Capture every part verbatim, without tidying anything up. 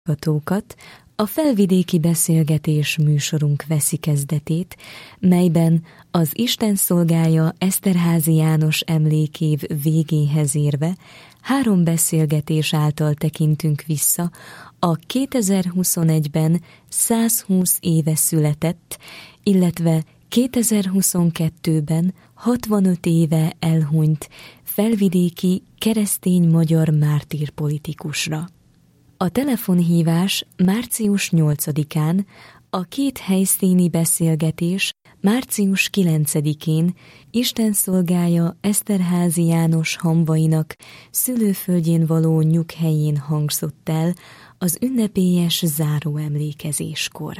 hallgatókat, a felvidéki beszélgetés műsorunk veszi kezdetét, melyben az Isten szolgája Eszterházy János emlékév végéhez érve három beszélgetés által tekintünk vissza a kétezer-huszonegyben százhúsz éve született, illetve kétezer-huszonkettőben hatvanöt éve elhunyt felvidéki keresztény magyar mártírpolitikusra. A telefonhívás március nyolcadikán, a két helyszíni beszélgetés március kilencedikén Isten szolgája Eszterházy János hamvainak szülőföldjén való nyughelyén hangzott el az ünnepélyes záróemlékezéskor.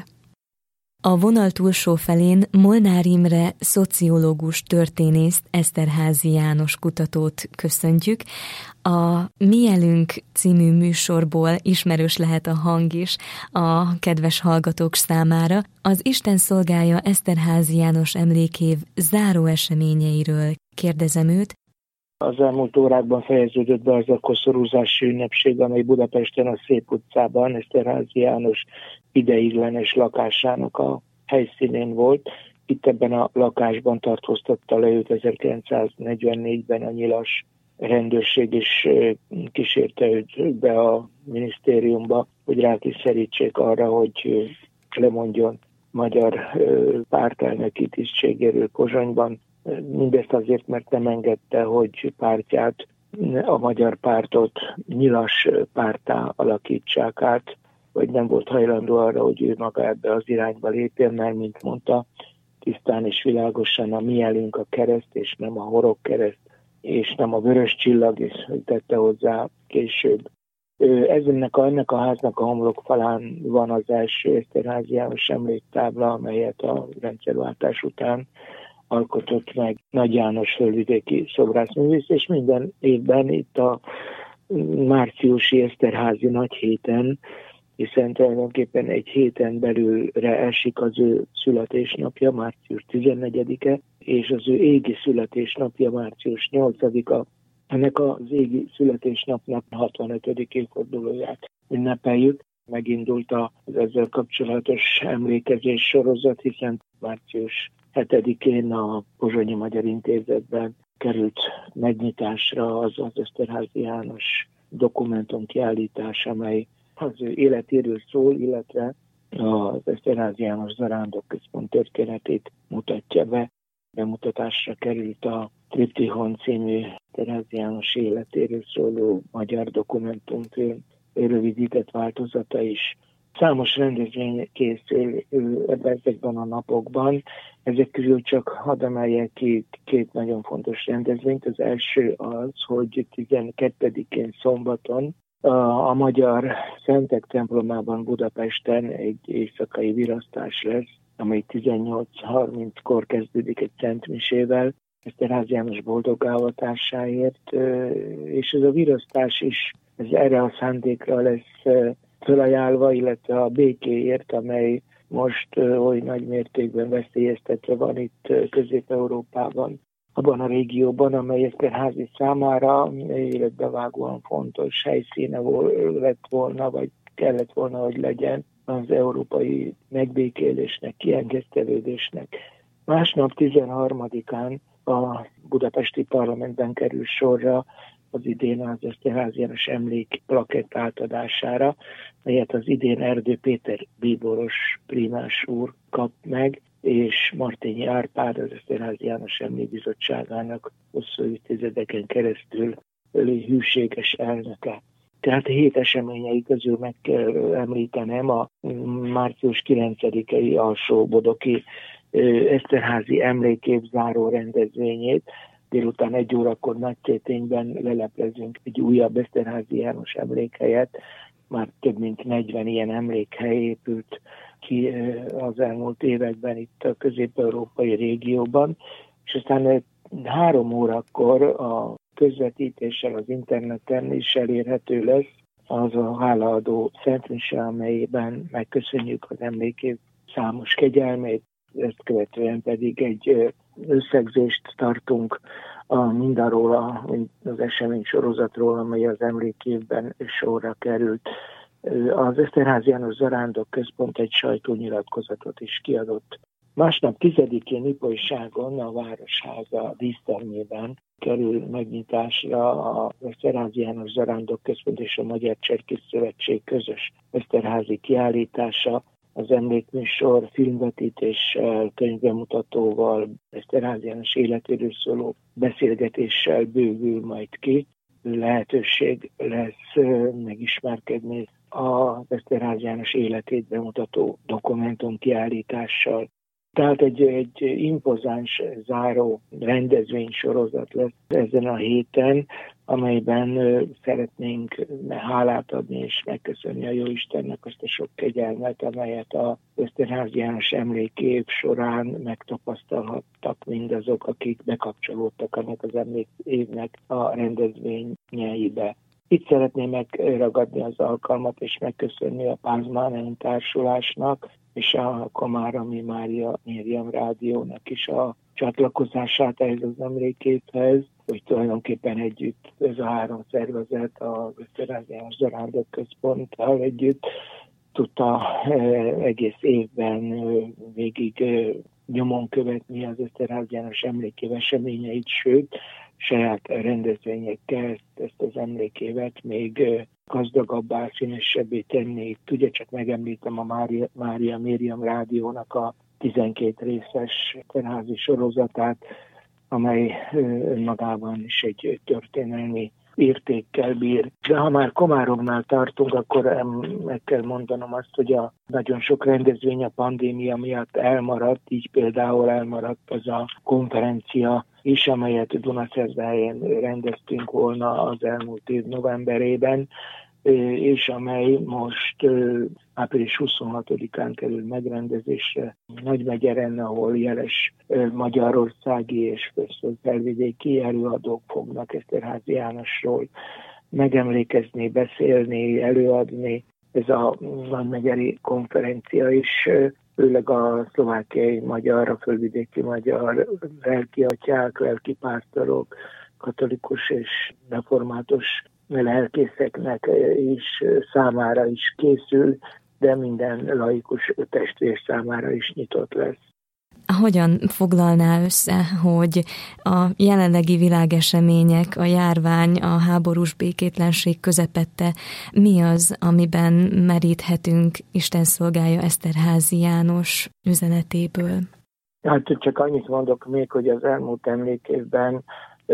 A vonal túlsó felén Molnár Imre szociológus történészt, Eszterházy János kutatót köszöntjük. A Mielünk című műsorból ismerős lehet a hang is a kedves hallgatók számára. Az Isten szolgája Eszterházy János emlékév záró eseményeiről kérdezem őt. Az elmúlt órákban fejeződött be az a koszorúzási ünnepség, amely Budapesten a Szép utcában Eszterházy János ideiglenes lakásának a helyszínén volt. Itt ebben a lakásban tartóztatta le őt ezerkilencszáznegyvennégyben a nyilas rendőrség, és kísérte őt be a minisztériumba, hogy rákényszerítsék arra, hogy lemondjon magyar pártelnöki tisztségéről Pozsonyban. Mindezt azért, mert nem engedte, hogy pártját, a magyar pártot nyilas párttá alakítsák át, vagy nem volt hajlandó arra, hogy ő maga ebbe az irányba lépjen, mert mint mondta, tisztán és világosan a Mielünk a kereszt, és nem a horog kereszt, és nem a vörös csillag, és tette hozzá később. Ennek a, ennek a háznak a homlokfalán van az első Eszterházy János emléktábla, amelyet a rendszerváltás után alkotott meg Nagy János fölvidéki szobrászművész, és minden évben itt a márciusi Eszterházy nagy héten, hiszen tulajdonképpen egy héten belülre esik az ő születésnapja, március tizennegyedike, és az ő égi születésnapja március nyolcadika. Ennek az égi születésnapnak hatvanötödik évfordulóját ünnepeljük. Megindult az ezzel kapcsolatos emlékezés sorozat, hiszen március hetedikén a Pozsonyi Magyar Intézetben került megnyitásra az az Eszterházy János dokumentumkiállítás, amely az ő életéről szól, illetve az Eszterházy János Zarándok Központ történetét mutatja be. Bemutatásra került a Triptihon című Eszterházy János életéről szóló magyar dokumentumfilm rövidített változata is. Számos rendezvény készül ezekben a napokban. Ezek közül csak hadd emeljek ki két nagyon fontos rendezvényt. Az első az, hogy tizenkettedikén szombaton a, a Magyar Szentek templomában Budapesten egy éjszakai virasztás lesz, amely tizennyolc harminckor kezdődik egy szentmisével, Eszterházy János boldogávatásáért, és ez a virasztás is ez erre a szándékra lesz felajánlva, illetve a békéért, amely most oly nagy mértékben veszélyeztetve van itt Közép-Európában, abban a régióban, amely Eszterházy számára életbevágóan fontos helyszíne lett volna, vagy kellett volna, hogy legyen az európai megbékélésnek, kiengesztelődésnek. Másnap tizenharmadikán a budapesti parlamentben kerül sorra az idén az Eszterházy János emlék plakett átadására, melyet az idén Erdő Péter bíboros prímás úr kap meg, és Martényi Árpád, az Eszterházy János Emlékbizottságának hosszú évtizedeken keresztül hűséges elnöke. Tehát a hét eseményei közül meg kell említenem a március kilencedikei alsóbodoki Eszterházy emlékév záró rendezvényét. Délután egy órakor Nagyszétényben leleplezünk egy újabb Eszterházy János emlékhelyet. Már több mint negyven ilyen emlékhely épült ki az elmúlt években itt a közép-európai régióban. És aztán három órakor a közvetítéssel az interneten is elérhető lesz az a hálaadó szentmise, amelyben megköszönjük az emlékév számos kegyelmét, ezt követően pedig egy összegzést tartunk a mindarról az esemény sorozatról, amely az emlékévben sorra került. Az Eszterházy János Zarándok Központ egy sajtónyilatkozatot is kiadott. Másnap tizedikén Ipolyságon a Városháza dísztermében kerül megnyitásra az Eszterházy János Zarándok Központ és a Magyar Cserkész Szövetség közös eszterházi kiállítása. Az emlékműsor filmvetítéssel, könyvbemutatóval, Eszterházy János életéről szóló beszélgetéssel bővül majd ki. Lehetőség lesz megismerkedni az Eszterházy János életét bemutató dokumentumkiállítással. Tehát egy, egy impozáns záró rendezvénysorozat lesz ezen a héten, amelyben szeretnénk hálát adni és megköszönni a Jóistennek azt a sok kegyelmet, amelyet az Eszterházy János emlékév során megtapasztalhattak mindazok, akik bekapcsolódtak ennek az emlékévnek a rendezvényeibe. Itt szeretném megragadni az alkalmat és megköszönni a Pázmáneum Társulásnak és a Komáromi Mária Mériam Rádiónak is a csatlakozását ehhez az emlékévhez, hogy tulajdonképpen együtt ez a három szervezet, az Eszterházy János Zarándok Központtal együtt tudta egész évben végig nyomon követni az Eszterházy János emlékév eseményeit, sőt, saját rendezvényekkel ezt, ezt az emlékévet még gazdagabbá, színesebbé tenni. Itt ugye csak megemlítem a Mária, Mária Mériam Rádiónak a tizenkét részes eszterházi sorozatát, amely önmagában is egy történelmi értékkel bír. De ha már Komáromnál tartunk, akkor meg kell mondanom azt, hogy a nagyon sok rendezvény a pandémia miatt elmaradt, így például elmaradt az a konferencia is, amelyet Dunaszerdahelyen rendeztünk volna az elmúlt év novemberében, és amely most április huszonhatodikán kerül megrendezésre Nagymegyeren, ahol jeles magyarországi és felvidéki előadók fognak Eszterházy Jánosról megemlékezni, beszélni, előadni. Ez a nagymegyeri konferencia is, főleg a szlovákiai magyar, a fölvidéki magyar lelki atyák, lelki pásztorok, katolikus és református lelkészeknek is számára is készül, de minden laikus testvér számára is nyitott lesz. Hogyan foglalná össze, hogy a jelenlegi világesemények, a járvány, a háborús békétlenség közepette, mi az, amiben meríthetünk Isten szolgája Eszterházy János üzenetéből? Hát csak annyit mondok még, hogy az elmúlt emlékévben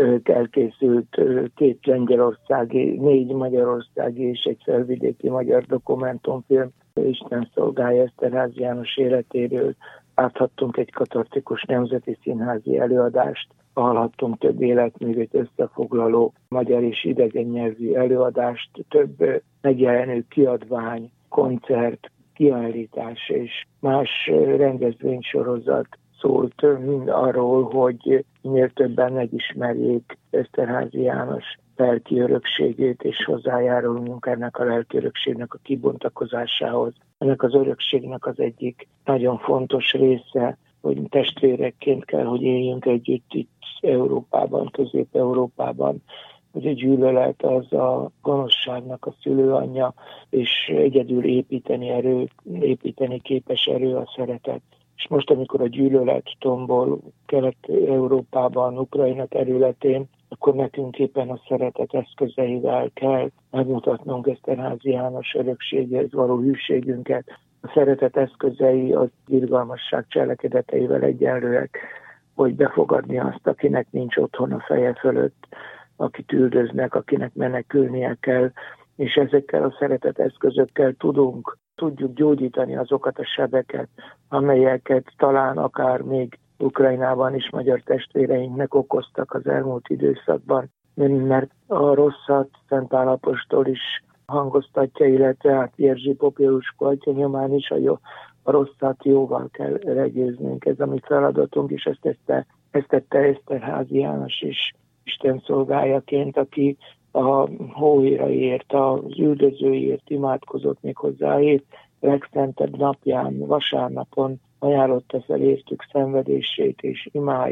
elkészült két lengyelországi, négy magyarországi és egy felvidéki magyar dokumentumfilm Isten szolgája Eszterházy János életéről. Láthattunk egy katartikus nemzeti színházi előadást, hallhattunk több életművét összefoglaló magyar és idegen nyelvű előadást, több megjelenő kiadvány, koncert, kiállítás és más rendezvénysorozat szólt mind arról, hogy minél többen megismerjék Eszterházy János lelki örökségét, és hozzájárulunk ennek a lelki örökségnek a kibontakozásához. Ennek az örökségnek az egyik nagyon fontos része, hogy testvérekként kell, hogy éljünk együtt itt Európában, Közép-Európában, hogy a gyűlölet az a gonoszságnak a szülőanyja, és egyedül építeni erő, építeni képes erő a szeretet. És most, amikor a gyűlölet tombol Kelet-Európában, Ukrajna területén, akkor nekünk éppen a szeretet eszközeivel kell megmutatnunk Eszterházy János örökséghez való hűségünket. A szeretet eszközei az irgalmasság cselekedeteivel egyenlőek, hogy befogadni azt, akinek nincs otthon a feje fölött, akit üldöznek, akinek menekülnie kell, és ezekkel a szeretet eszközökkel tudunk, tudjuk gyógyítani azokat a sebeket, amelyeket talán akár még Ukrajnában is magyar testvéreinknek okoztak az elmúlt időszakban, mert a rosszat Szent Pál apostol is hangoztatja, illetve hát Jerzy Popieluszko atya nyomán is a, jó, a rosszat jóval kell legyőznünk. Ez a mi feladatunk, és ezt tette, ezt tette Eszterházy János is Isten szolgájaként, aki a hóhéraért, az üldözőért imádkozott még hozzá hét legszentebb napján, vasárnapon ajánlotta fel értük szenvedését és imáit,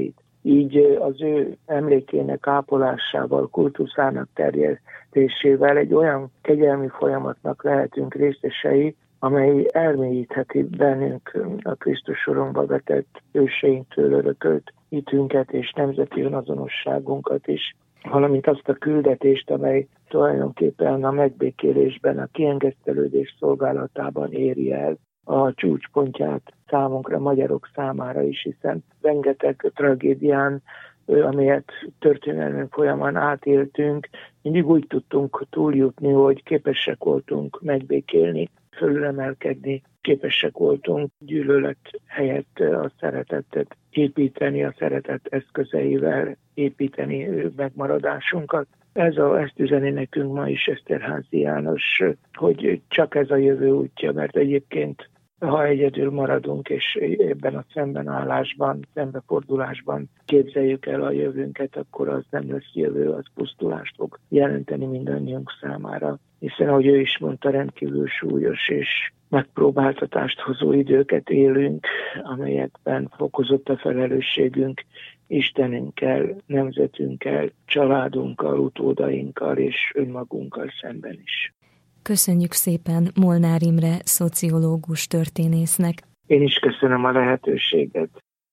így az ő emlékének ápolásával, kultuszának terjesztésével egy olyan kegyelmi folyamatnak lehetünk részesei, amely elmélyítheti bennünk a Krisztus soromba vetett őseinktől örökölt hitünket és nemzeti önazonosságunkat is, valamint azt a küldetést, amely tulajdonképpen a megbékélésben, a kiengesztelődés szolgálatában éri el a csúcspontját számunkra, magyarok számára is, hiszen rengeteg tragédián, amelyet történelmünk folyamán átéltünk, mindig úgy tudtunk túljutni, hogy képesek voltunk megbékélni, fölülemelkedni, képesek voltunk gyűlölet helyett a szeretetet építeni, a szeretet eszközeivel építeni megmaradásunkat. Ez a, ezt üzeni nekünk ma is Eszterházy János, hogy csak ez a jövő útja, mert egyébként ha egyedül maradunk, és ebben a szembenállásban, szembefordulásban képzeljük el a jövőnket, akkor az nem lesz jövő, az pusztulást fog jelenteni mindannyiunk számára. Hiszen, ahogy ő is mondta, rendkívül súlyos és megpróbáltatást hozó időket élünk, amelyekben fokozott a felelősségünk Istenünkkel, nemzetünkkel, családunkkal, utódainkkal és önmagunkkal szemben is. Köszönjük szépen Molnár Imre szociológus történésznek. Én is köszönöm a lehetőséget.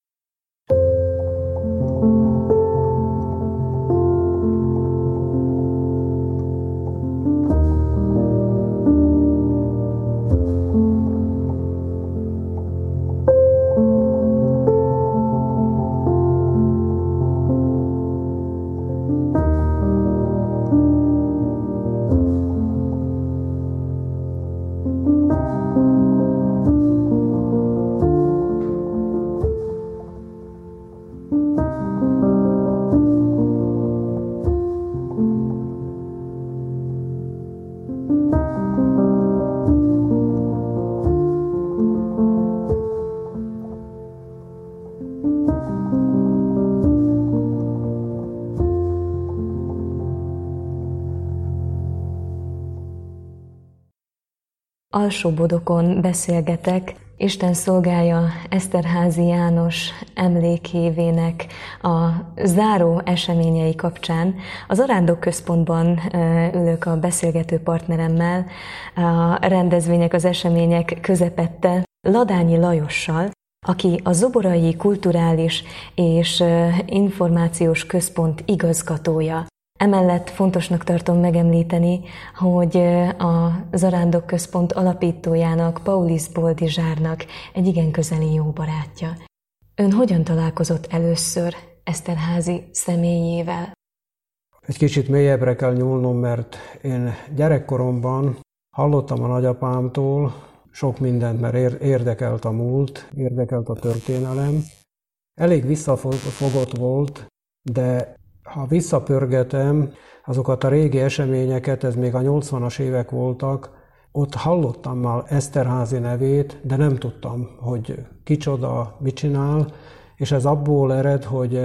Alsóbodokon beszélgetek, Isten szolgája Eszterházy János emlékévének a záró eseményei kapcsán. Az Arándok Központban ülök a beszélgető partneremmel, a rendezvények, az események közepette Ladányi Lajossal, aki a Zoborai Kulturális és Információs Központ igazgatója. Emellett fontosnak tartom megemlíteni, hogy a Zarándok Központ alapítójának, Paulis Boldizsárnak egy igen közeli jó barátja. Ön hogyan találkozott először Eszterházy személyével? Egy kicsit mélyebbre kell nyúlnom, mert én gyerekkoromban hallottam a nagyapámtól sok mindent, mert érdekelt a múlt, érdekelt a történelem. Elég visszafogott volt, de ha visszapörgetem azokat a régi eseményeket, ez még a nyolcvanas évek voltak, ott hallottam már Eszterházy nevét, de nem tudtam, hogy kicsoda, mit csinál, és ez abból ered, hogy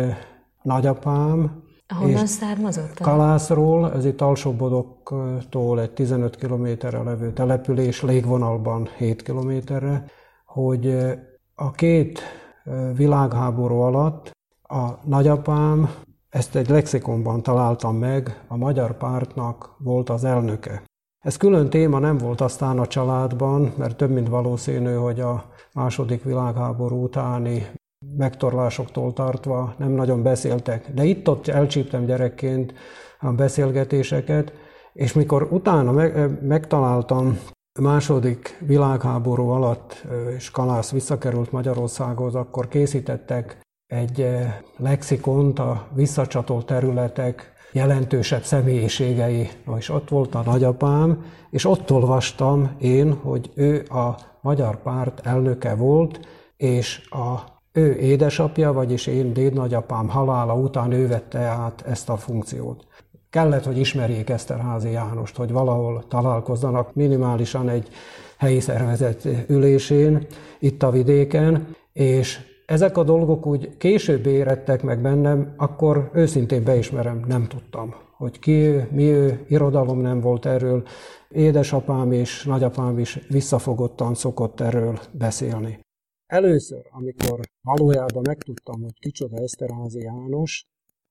nagyapám Honnan származott? Kalászról, ez itt Alsóbodoktól egy tizenöt kilométerre levő település, légvonalban hét kilométerre, hogy a két világháború alatt a nagyapám, ezt egy lexikonban találtam meg, a Magyar Pártnak volt az elnöke. Ez külön téma nem volt aztán a családban, mert több mint valószínű, hogy a második világháború utáni megtorlásoktól tartva nem nagyon beszéltek. De itt-ott elcsíptem gyerekként a beszélgetéseket, és mikor utána meg, megtaláltam a második világháború alatt, és Kalász visszakerült Magyarországhoz, akkor készítettek egy lexikont a visszacsatolt területek jelentősebb személyiségei, és ott volt a nagyapám, és ott olvastam én, hogy ő a Magyar Párt elnöke volt, és a ő édesapja, vagyis én dédnagyapám halála után ő vette át ezt a funkciót. Kellett, hogy ismerjék Eszterházy Jánost, hogy valahol találkozzanak minimálisan egy helyi szervezet ülésén, itt a vidéken, és ezek a dolgok úgy később érettek meg bennem, akkor őszintén beismerem, nem tudtam, hogy ki ő, mi ő, irodalom nem volt erről, édesapám és nagyapám is visszafogottan szokott erről beszélni. Először, amikor valójában megtudtam, hogy kicsoda Eszterházy János,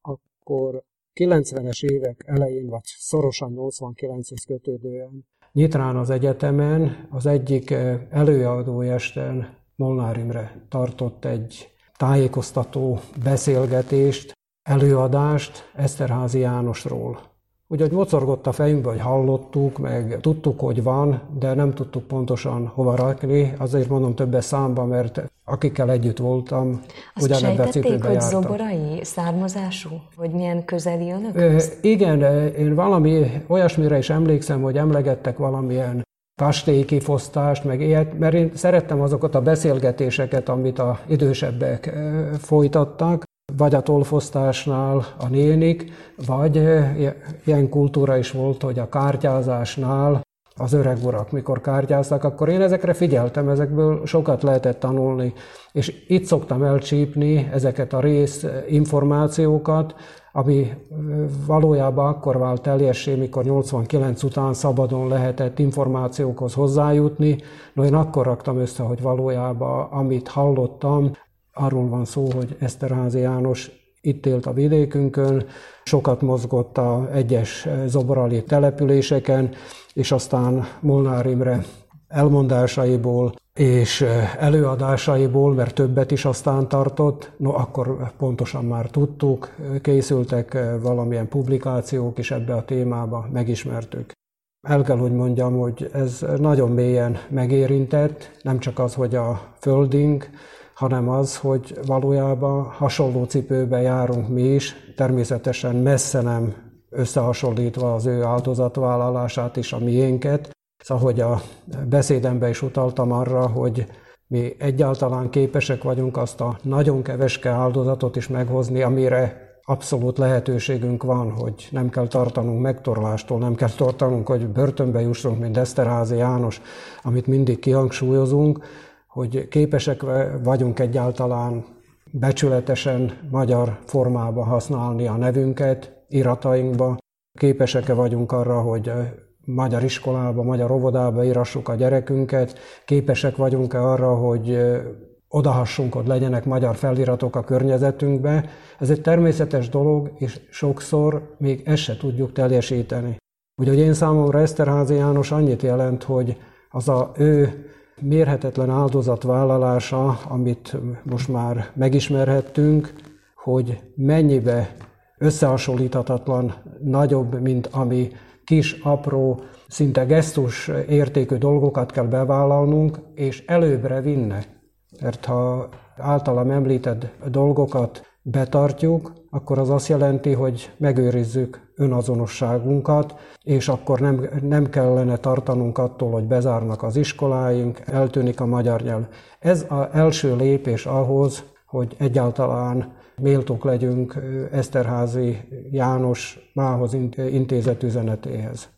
akkor kilencvenes évek elején, vagy szorosan nyolcvankilenchez kötődően Nyitrán az egyetemen az egyik előadói esten Molnár Imre tartott egy tájékoztató beszélgetést, előadást Eszterházy Jánosról. Úgyhogy mocorgott a fejünkbe, hogy hallottuk, meg tudtuk, hogy van, de nem tudtuk pontosan hova rakni. Azért mondom többes számban, mert akikkel együtt voltam, ugyanebben a cipőben jártam. Azt hogy zoborai származású? Vagy milyen közeli önök? E, igen, én valami olyasmire is emlékszem, hogy emlegettek valamilyen kastélyikifosztást, meg ilyet, mert én szerettem azokat a beszélgetéseket, amit az idősebbek folytattak, vagy a tollfosztásnál a nénik, vagy ilyen kultúra is volt, hogy a kártyázásnál az öreg urak, mikor kártyáztak, akkor én ezekre figyeltem, ezekből sokat lehetett tanulni, és itt szoktam elcsípni ezeket a rész információkat, ami valójában akkor vált teljessé, mikor nyolcvankilenc után szabadon lehetett információkhoz hozzájutni. No, én akkor raktam össze, hogy valójában amit hallottam, arról van szó, hogy Eszterházy János itt élt a vidékünkön, sokat mozgott a egyes zoborali településeken, és aztán Molnár Imre elmondásaiból és előadásaiból, mert többet is aztán tartott, no akkor pontosan már tudtuk, készültek valamilyen publikációk is ebbe a témába, megismertük. El kell, hogy mondjam, hogy ez nagyon mélyen megérintett, nem csak az, hogy a földünk, hanem az, hogy valójában hasonló cipőben járunk mi is, természetesen messze nem összehasonlítva az ő áldozatvállalását is, a miénket. Szóval, hogy a beszédemben is utaltam arra, hogy mi egyáltalán képesek vagyunk azt a nagyon keveske áldozatot is meghozni, amire abszolút lehetőségünk van, hogy nem kell tartanunk megtorlástól, nem kell tartanunk, hogy börtönbe jussunk, mint Eszterházy János, amit mindig kihangsúlyozunk, hogy képesek vagyunk egyáltalán becsületesen magyar formába használni a nevünket, iratainkba, képesek vagyunk arra, hogy magyar iskolába, magyar óvodába írassuk a gyerekünket, képesek vagyunk-e arra, hogy odahassunk, hogy legyenek magyar feliratok a környezetünkbe. Ez egy természetes dolog, és sokszor még ezt se tudjuk teljesíteni. Úgyhogy én számomra Eszterházy János annyit jelent, hogy az a ő mérhetetlen áldozatvállalása, amit most már megismerhettünk, hogy mennyibe összehasonlíthatatlan nagyobb, mint ami kis, apró, szinte gesztus értékű dolgokat kell bevállalnunk, és előbbre vinne. Mert ha általam említett dolgokat betartjuk, akkor az azt jelenti, hogy megőrizzük önazonosságunkat, és akkor nem, nem kellene tartanunk attól, hogy bezárnak az iskoláink, eltűnik a magyar nyelv. Ez az első lépés ahhoz, hogy egyáltalán méltók legyünk Eszterházy János mához intézett üzenetéhez.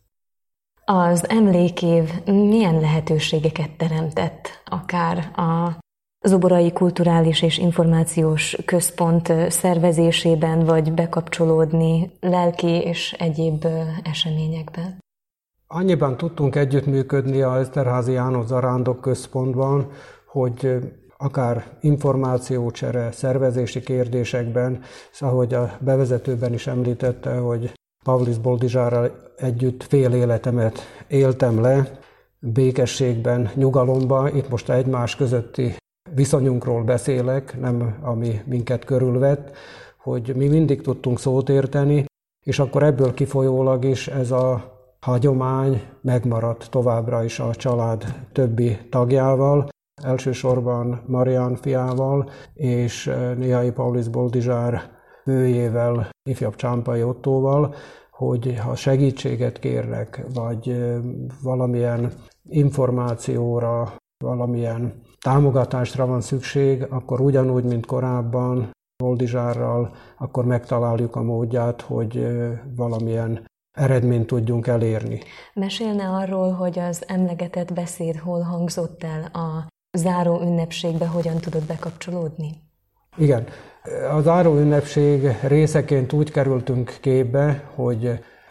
Az emlékév milyen lehetőségeket teremtett akár a Zoborai Kulturális és Információs Központ szervezésében, vagy bekapcsolódni lelki és egyéb eseményekben? Annyiban tudtunk együttműködni az Eszterházy János Zarándok Központban, hogy akár információcsere, szervezési kérdésekben, ahogy a bevezetőben is említette, hogy Pavlis Boldizsárral együtt fél életemet éltem le, békességben, nyugalomban, itt most egymás közötti viszonyunkról beszélek, nem ami minket körülvett, hogy mi mindig tudtunk szót érteni, és akkor ebből kifolyólag is ez a hagyomány megmaradt továbbra is a család többi tagjával, elsősorban Marián fiával, és néhai Pavlis Boldizsár nőjével, ifjabb Csámpai Ottóval, hogy ha segítséget kérnek, vagy valamilyen információra, valamilyen támogatásra van szükség, akkor ugyanúgy, mint korábban Boldizsárral, akkor megtaláljuk a módját, hogy valamilyen eredményt tudjunk elérni. Mesélne arról, hogy az emlegetett beszéd hol hangzott el, a záró ünnepségbe hogyan tudott bekapcsolódni? Igen. A záró ünnepség részeként úgy kerültünk képbe, hogy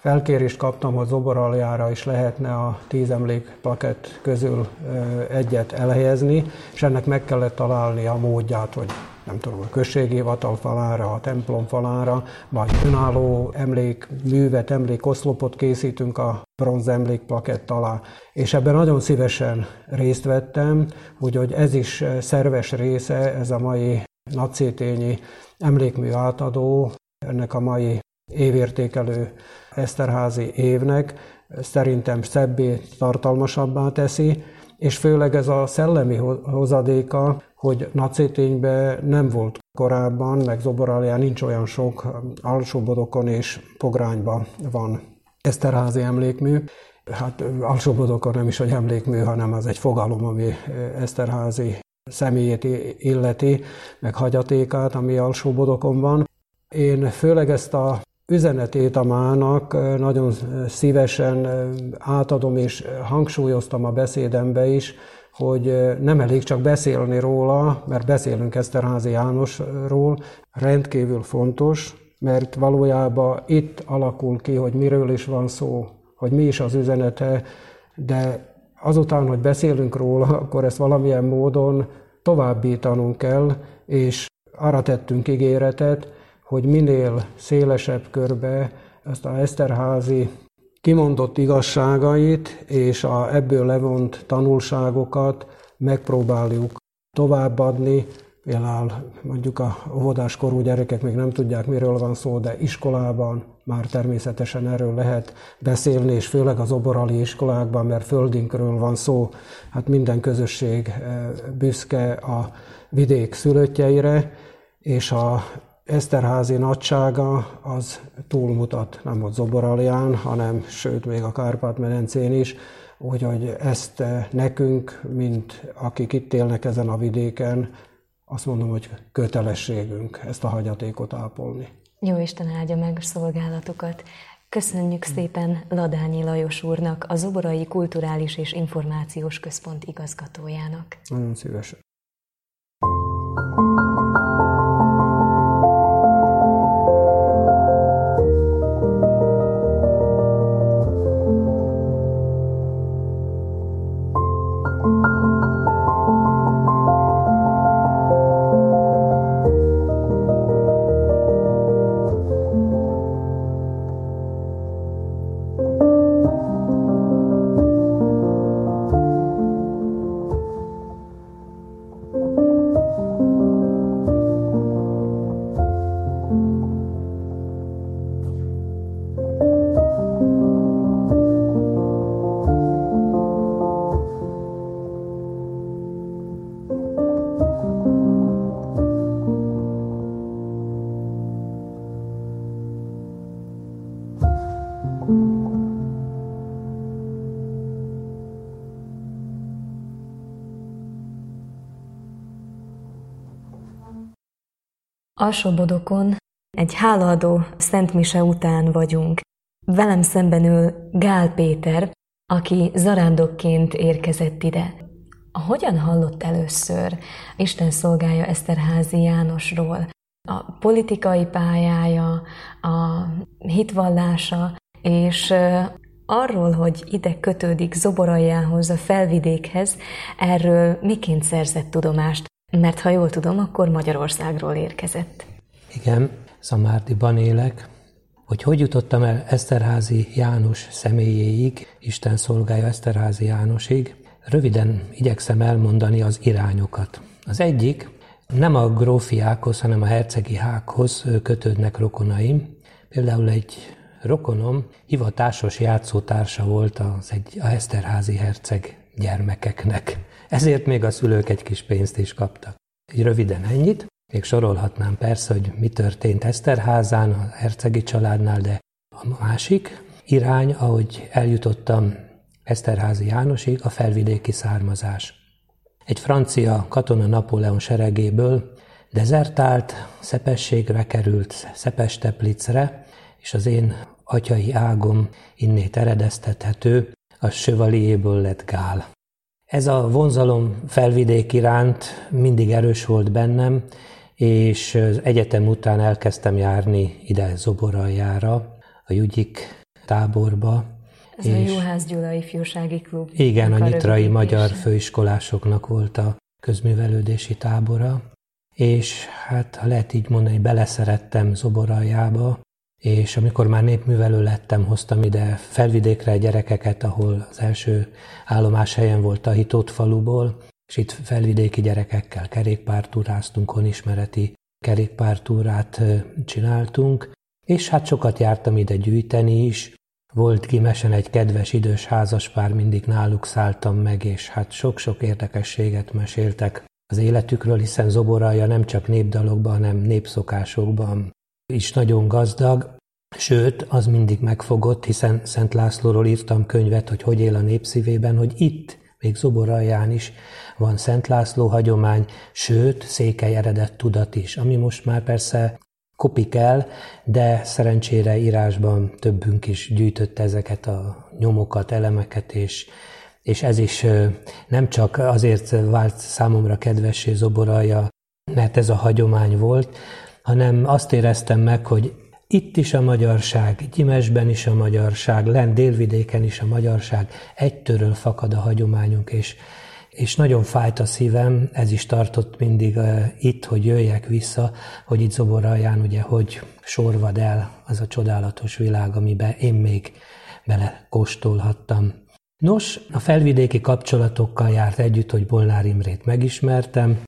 felkérést kaptam, hogy Zoboraljára is lehetne a tíz emlékplakett közül egyet elhelyezni, és ennek meg kellett találni a módját, hogy nem tudom, a községi hivatal falára, a templom falára, vagy önálló emlékművet, emlékoszlopot készítünk a bronz emlékplakett alá. És ebben nagyon szívesen részt vettem, úgyhogy ez is szerves része, ez a mai Nagyszétényi emlékmű átadó, ennek a mai évértékelő Eszterházy évnek szerintem szebbé, tartalmasabbá teszi, és főleg ez a szellemi hozadéka, hogy Nagyszétényben nem volt korábban, meg Zoboralján nincs olyan sok, Alsóbodokon és Pogrányban van Eszterházy emlékmű. Hát Alsóbodokon nem is, hogy emlékmű, hanem az egy fogalom, ami Eszterházy személyét illeti, meg hagyatékát, ami Alsóbodokon van. Én főleg ezt a üzenetét a mának nagyon szívesen átadom, és hangsúlyoztam a beszédembe is, hogy nem elég csak beszélni róla, mert beszélünk Eszterházy Jánosról, rendkívül fontos, mert valójában itt alakul ki, hogy miről is van szó, hogy mi is az üzenete, de azután, hogy beszélünk róla, akkor ezt valamilyen módon továbbítanunk kell, és arra tettünk ígéretet, hogy minél szélesebb körbe ezt a Eszterházy kimondott igazságait és a ebből levont tanulságokat megpróbáljuk továbbadni. Például mondjuk a óvodáskorú gyerekek még nem tudják, miről van szó, de iskolában már természetesen erről lehet beszélni, és főleg az zoborali iskolákban, mert földünkről van szó. Hát minden közösség büszke a vidék szülöttjeire, és a Eszterházy nagysága az túlmutat nem a Zoboralján, hanem sőt még a Kárpát-medencén is, úgyhogy ezt nekünk, mint akik itt élnek ezen a vidéken, azt mondom, hogy kötelességünk ezt a hagyatékot ápolni. Jó Isten áldja meg szolgálatukat! Köszönjük szépen Ladányi Lajos úrnak, a Zoborai Kulturális és Információs Központ igazgatójának. Nagyon szívesen. Alsóbodokon egy hálaadó szentmise után vagyunk. Velem szemben ül Gál Péter, aki zarándokként érkezett ide. Hogyan hallott először Isten szolgája Eszterházy Jánosról? A politikai pályája, a hitvallása, és arról, hogy ide kötődik Zoboraljához, a felvidékhez, erről miként szerzett tudomást? Mert ha jól tudom, akkor Magyarországról érkezett. Igen, Szamárdiban élek. Hogy hogy jutottam el Eszterházy János személyéig, Isten szolgája Eszterházy Jánosig, röviden igyekszem elmondani az irányokat. Az egyik, nem a grófiákhoz, hanem a hercegi hághoz kötődnek rokonaim. Például egy rokonom hivatásos játszótársa volt az egy, a Eszterházy herceg gyermekeknek. Ezért még a szülők egy kis pénzt is kaptak. Így röviden ennyit. Még sorolhatnám persze, hogy mi történt Eszterházán, a hercegi családnál, de a másik irány, ahogy eljutottam Eszterházy Jánosig, a felvidéki származás. Egy francia katona Napóleon seregéből dezertált, Szepességre került, Szepes-Teplicre, és az én atyai ágom innét eredeztethető, a Chevalier-ből lett Gál. Ez a vonzalom felvidék iránt mindig erős volt bennem, és az egyetem után elkezdtem járni ide Zoboraljára, a Jugyik táborba. Ez a Juhász Gyula Ifjúsági Klub. Igen, a nyitrai magyar főiskolásoknak volt a közművelődési tábora, és hát ha lehet így mondani, beleszerettem Zoboraljába, és amikor már népművelő lettem, hoztam ide Felvidékre gyerekeket, ahol az első állomáshelyen volt a Hitót faluból, és itt felvidéki gyerekekkel kerékpártúráztunk, honismereti kerékpártúrát csináltunk, és hát sokat jártam ide gyűjteni is. Volt Gimesen egy kedves idős házaspár, mindig náluk szálltam meg, és hát sok-sok érdekességet meséltek az életükről, hiszen Zoboralja nem csak népdalokban, hanem népszokásokban is nagyon gazdag, sőt, az mindig megfogott, hiszen Szent Lászlóról írtam könyvet, hogy hogy él a népszívében, hogy itt, még Zoboralján is van Szent László hagyomány, sőt, székely eredet tudat is, ami most már persze kopik el, de szerencsére írásban többünk is gyűjtötte ezeket a nyomokat, elemeket, és, és ez is nem csak azért vált számomra kedvessé Zoboralja, mert ez a hagyomány volt, hanem azt éreztem meg, hogy itt is a magyarság, Gyimesben is a magyarság, lent Délvidéken is a magyarság, egytőről fakad a hagyományunk, és, és nagyon fájt a szívem, ez is tartott mindig uh, itt, hogy jöjjek vissza, hogy itt Zoboralján ugye, hogy sorvad el az a csodálatos világ, amiben én még belekóstolhattam. Nos, a felvidéki kapcsolatokkal járt együtt, hogy Molnár Imrét megismertem.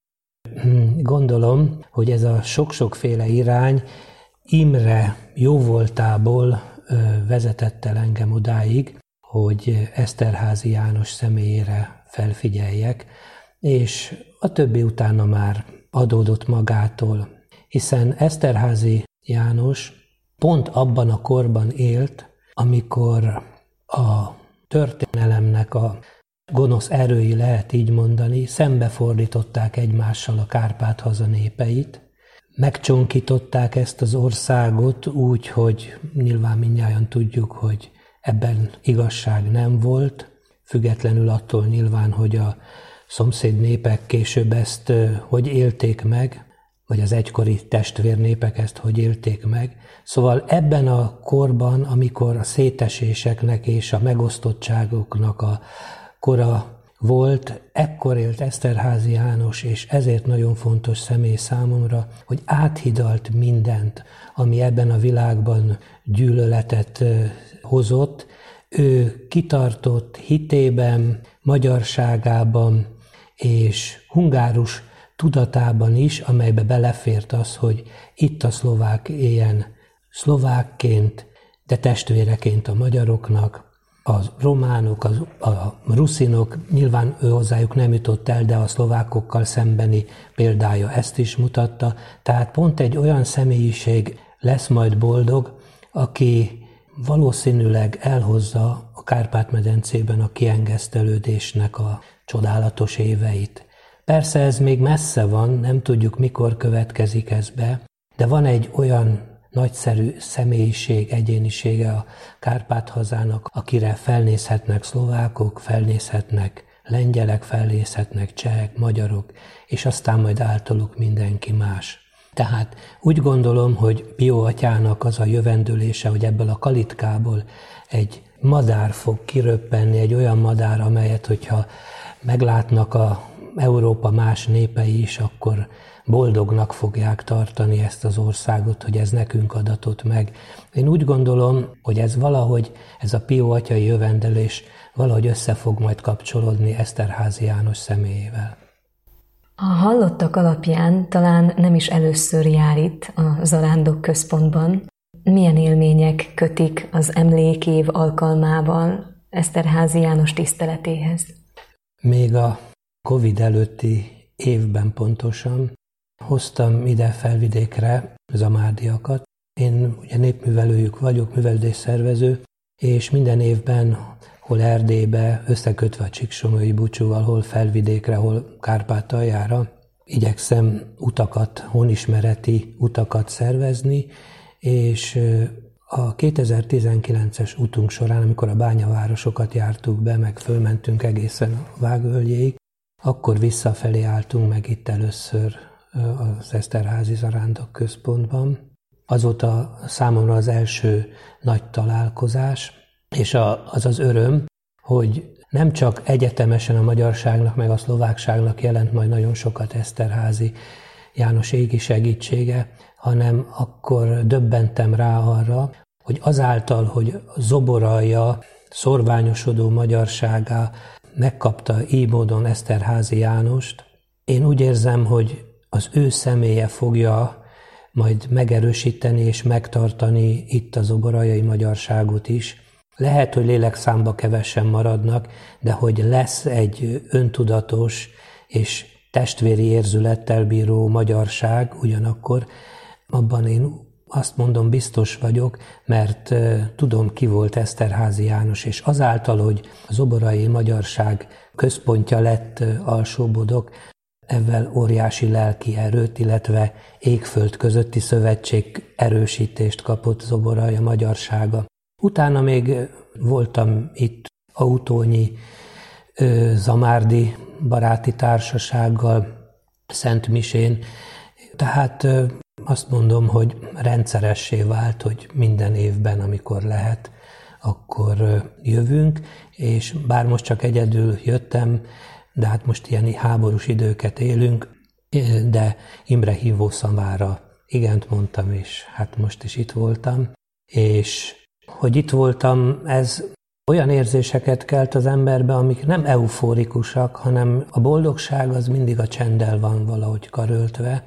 Gondolom, hogy ez a sok-sokféle irány Imre jóvoltából vezetett el engem odáig, hogy Eszterházy János személyére felfigyeljek, és a többi utána már adódott magától, hiszen Eszterházy János pont abban a korban élt, amikor a történelemnek a gonosz erői, lehet így mondani, szembefordították egymással a Kárpát-haza népeit, megcsonkították ezt az országot úgy, hogy nyilván mindnyájan tudjuk, hogy ebben igazság nem volt, függetlenül attól nyilván, hogy a szomszéd népek később ezt hogy élték meg, vagy az egykori testvérnépek ezt hogy élték meg. Szóval ebben a korban, amikor a széteséseknek és a megosztottságoknak a kora volt, ekkor élt Eszterházy János, és ezért nagyon fontos személy számomra, hogy áthidalt mindent, ami ebben a világban gyűlöletet hozott. Ő kitartott hitében, magyarságában és hungárus tudatában is, amelybe belefért az, hogy itt a szlovák éljen szlovákként, de testvéreként a magyaroknak, a románok, az, a ruszinok, nyilván ő hozzájuk nem jutott el, de a szlovákokkal szembeni példája ezt is mutatta. Tehát pont egy olyan személyiség lesz majd boldog, aki valószínűleg elhozza a Kárpát-medencében a kiengesztelődésnek a csodálatos éveit. Persze ez még messze van, nem tudjuk, mikor következik ez be, de van egy olyan nagyszerű személyiség, egyénisége a Kárpát-hazának, akire felnézhetnek szlovákok, felnézhetnek lengyelek, felnézhetnek csehek, magyarok, és aztán majd általuk mindenki más. Tehát úgy gondolom, hogy Pio atyának az a jövendőlése, hogy ebből a kalitkából egy madár fog kiröppenni, egy olyan madár, amelyet, hogyha meglátnak a Európa más népei is, akkor boldognak fogják tartani ezt az országot, hogy ez nekünk adatott meg. Én úgy gondolom, hogy ez valahogy, ez a Pio atyai jövendőlés valahogy össze fog majd kapcsolódni Eszterházy János személyével. A hallottak alapján talán nem is először jár itt a Zarándok Központban. Milyen élmények kötik az emlékév alkalmával Eszterházy János tiszteletéhez? Még a Covid előtti évben pontosan hoztam ide Felvidékre zamárdiakat. Én ugye népművelőjük vagyok, művelődésszervező, és minden évben hol Erdélybe, összekötve a Csíksomlyói búcsúval, hol Felvidékre, hol Kárpátaljára igyekszem utakat, honismereti utakat szervezni, és a kétezer-tizenkilences utunk során, amikor a bányavárosokat jártuk be, meg fölmentünk egészen a Vágvölgyéig, akkor visszafelé álltunk meg itt először az Eszterházy Zarándok Központban. Azóta számomra az első nagy találkozás, és az az öröm, hogy nem csak egyetemesen a magyarságnak meg a szlovákságnak jelent majd nagyon sokat Eszterházy János égi segítsége, hanem akkor döbbentem rá arra, hogy azáltal, hogy Zoboralja szorványosodó magyarságá megkapta így módon Eszterházy Jánost, én úgy érzem, hogy az ő személye fogja majd megerősíteni és megtartani itt az zoboraljai magyarságot is. Lehet, hogy lélekszámba kevesen maradnak, de hogy lesz egy öntudatos és testvéri érzülettel bíró magyarság, ugyanakkor abban én azt mondom, biztos vagyok, mert tudom, ki volt Eszterházy János, és azáltal, hogy a zoborai magyarság központja lett Alsóbodok, ezzel óriási lelki erőt, illetve égföld közötti szövetség erősítést kapott Zoboralja magyarsága. Utána még voltam itt Autónyi Zamárdi baráti társasággal, Szentmisén, tehát azt mondom, hogy rendszeressé vált, hogy minden évben, amikor lehet, akkor jövünk, és bár most csak egyedül jöttem, de hát most ilyen háborús időket élünk, de Imre hívó szavára igent mondtam, és hát most is itt voltam. És hogy itt voltam, ez olyan érzéseket kelt az emberbe, amik nem eufórikusak, hanem a boldogság az mindig a csenddel van valahogy karöltve,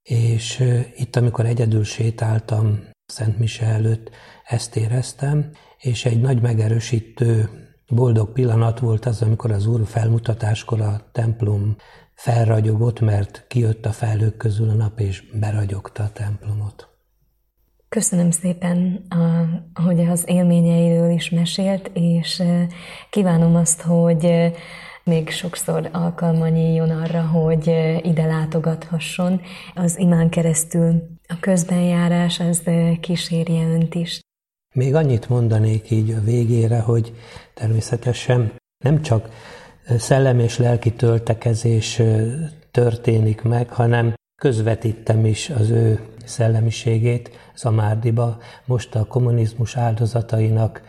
és itt, amikor egyedül sétáltam Szent Mise előtt, ezt éreztem, és egy nagy megerősítő boldog pillanat volt az, amikor az Úr felmutatáskor a templom felragyogott, mert kijött a felhők közül a nap, és beragyogta a templomot. Köszönöm szépen, hogy az élményeiről is mesélt, és kívánom azt, hogy még sokszor alkalma nyíljon arra, hogy ide látogathasson. Az imán keresztül a közbenjárás az kísérje önt is. Még annyit mondanék így a végére, hogy természetesen nem csak szellem és lelki töltekezés történik meg, hanem közvetítem is az ő szellemiségét Zamárdiba. Most a kommunizmus áldozatainak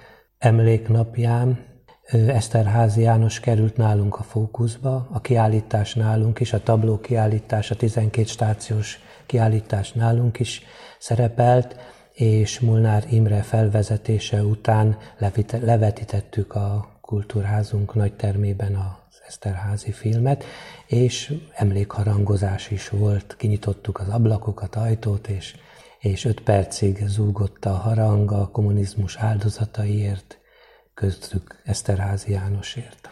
emléknapján Eszterházy János került nálunk a fókuszba, a kiállítás nálunk is, a tabló kiállítás, a tizenkét stációs kiállítás nálunk is szerepelt, és Molnár Imre felvezetése után levetítettük a Kultúrházunk nagytermében az Eszterházy filmet, és emlékharangozás is volt, kinyitottuk az ablakokat, ajtót, és, és öt percig zúgott a harang a kommunizmus áldozataiért, köztük Eszterházy Jánosért.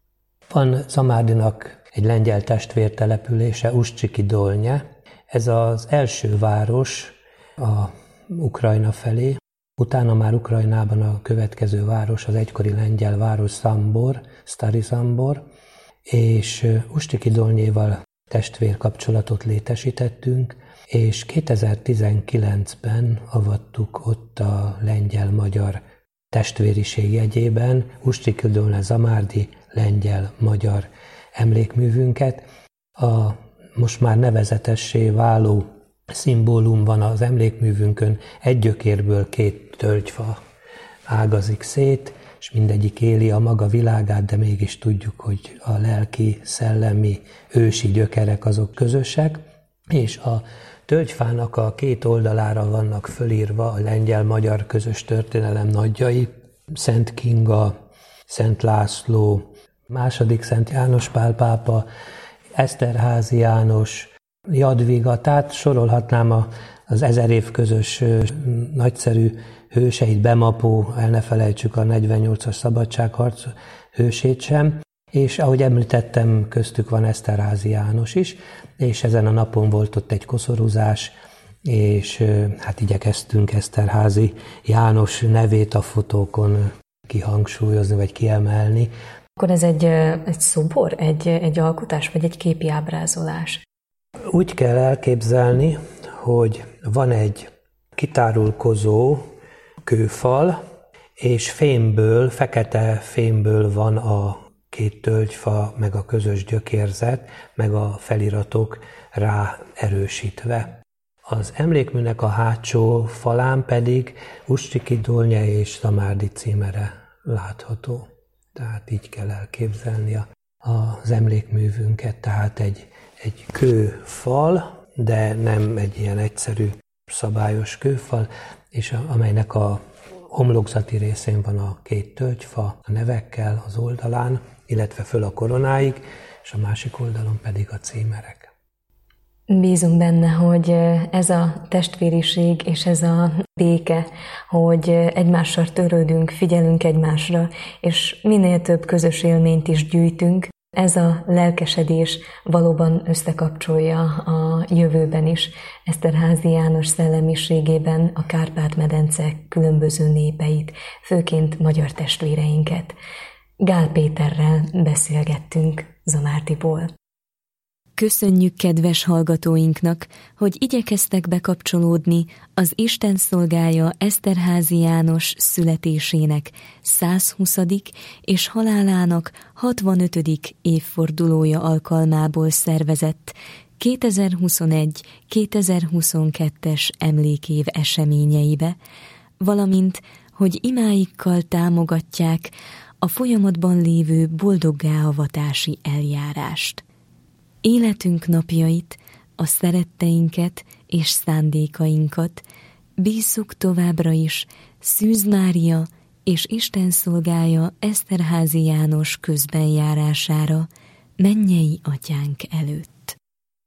Van Zamárdinak egy lengyel testvértelepülése, Uszcsiki Dolnye. Ez az első város a Ukrajna felé, utána már Ukrajnában a következő város, az egykori lengyel város Szambor, Stari Szambor, és Uszcsiki Dolnyéval testvérkapcsolatot létesítettünk, és kétezer-tizenkilencben avattuk ott a lengyel-magyar testvériség jegyében Uszcsiki Dolne Zamárdi lengyel-magyar emlékművünket. A most már nevezetessé váló szimbólum van az emlékművünkön, egy gyökérből két tölgyfa ágazik szét, és mindegyik éli a maga világát, de mégis tudjuk, hogy a lelki, szellemi, ősi gyökerek azok közösek, és a tölgyfának a két oldalára vannak fölírva a lengyel-magyar közös történelem nagyjai, Szent Kinga, Szent László, második Szent János Pál pápa, Eszterházy János, Jadviga, tehát sorolhatnám a, az ezer év közös nagyszerű hőseit, Bemapó, el ne felejtsük a negyvennyolcas szabadságharc hősét sem, és ahogy említettem, köztük van Eszterházy János is, és ezen a napon volt ott egy koszorúzás, és hát igyekeztünk Eszterházy János nevét a fotókon kihangsúlyozni, vagy kiemelni. Akkor ez egy, egy szobor, egy, egy alkotás, vagy egy képi ábrázolás? Úgy kell elképzelni, hogy van egy kitárulkozó kőfal, és fémből, fekete fémből van a két tölgyfa, meg a közös gyökérzet, meg a feliratok rá erősítve. Az emlékműnek a hátsó falán pedig Ustriki Dolnye és Szamárdi címere látható. Tehát így kell elképzelni az emlékművünket, tehát egy, egy kőfal, de nem egy ilyen egyszerű, szabályos kőfal, és amelynek a homlokzati részén van a két tölgyfa a nevekkel az oldalán, illetve föl a koronáig, és a másik oldalon pedig a címerek. Bízunk benne, hogy ez a testvériség és ez a béke, hogy egymással törődünk, figyelünk egymásra, és minél több közös élményt is gyűjtünk, ez a lelkesedés valóban összekapcsolja a jövőben is Eszterházy János szellemiségében a Kárpát-medence különböző népeit, főként magyar testvéreinket. Gál Péterrel beszélgettünk Zamárdiból. Köszönjük kedves hallgatóinknak, hogy igyekeztek bekapcsolódni az Isten szolgája Eszterházy János születésének százhuszadik és halálának hatvanötödik évfordulója alkalmából szervezett kétezer-huszonegy kétezer-huszonkettes emlékév eseményeibe, valamint, hogy imáikkal támogatják a folyamatban lévő boldoggáavatási eljárást. Életünk napjait, a szeretteinket és szándékainkat bízzuk továbbra is Szűz Mária és Isten szolgája Eszterházy János közbenjárására, mennyei atyánk előtt.